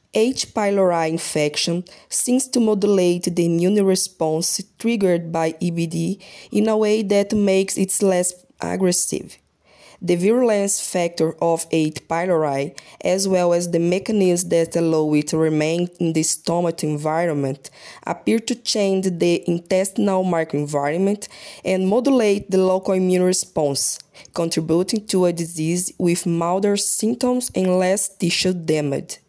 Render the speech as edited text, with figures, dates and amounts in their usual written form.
H. pylori infection seems to modulate the immune response triggered by EBD in a way that makes it less aggressive. The virulence factor of H. pylori, as well as the mechanisms that allow it to remain in the stomach environment, appear to change the intestinal microenvironment and modulate the local immune response, contributing to a disease with milder symptoms and less tissue damage.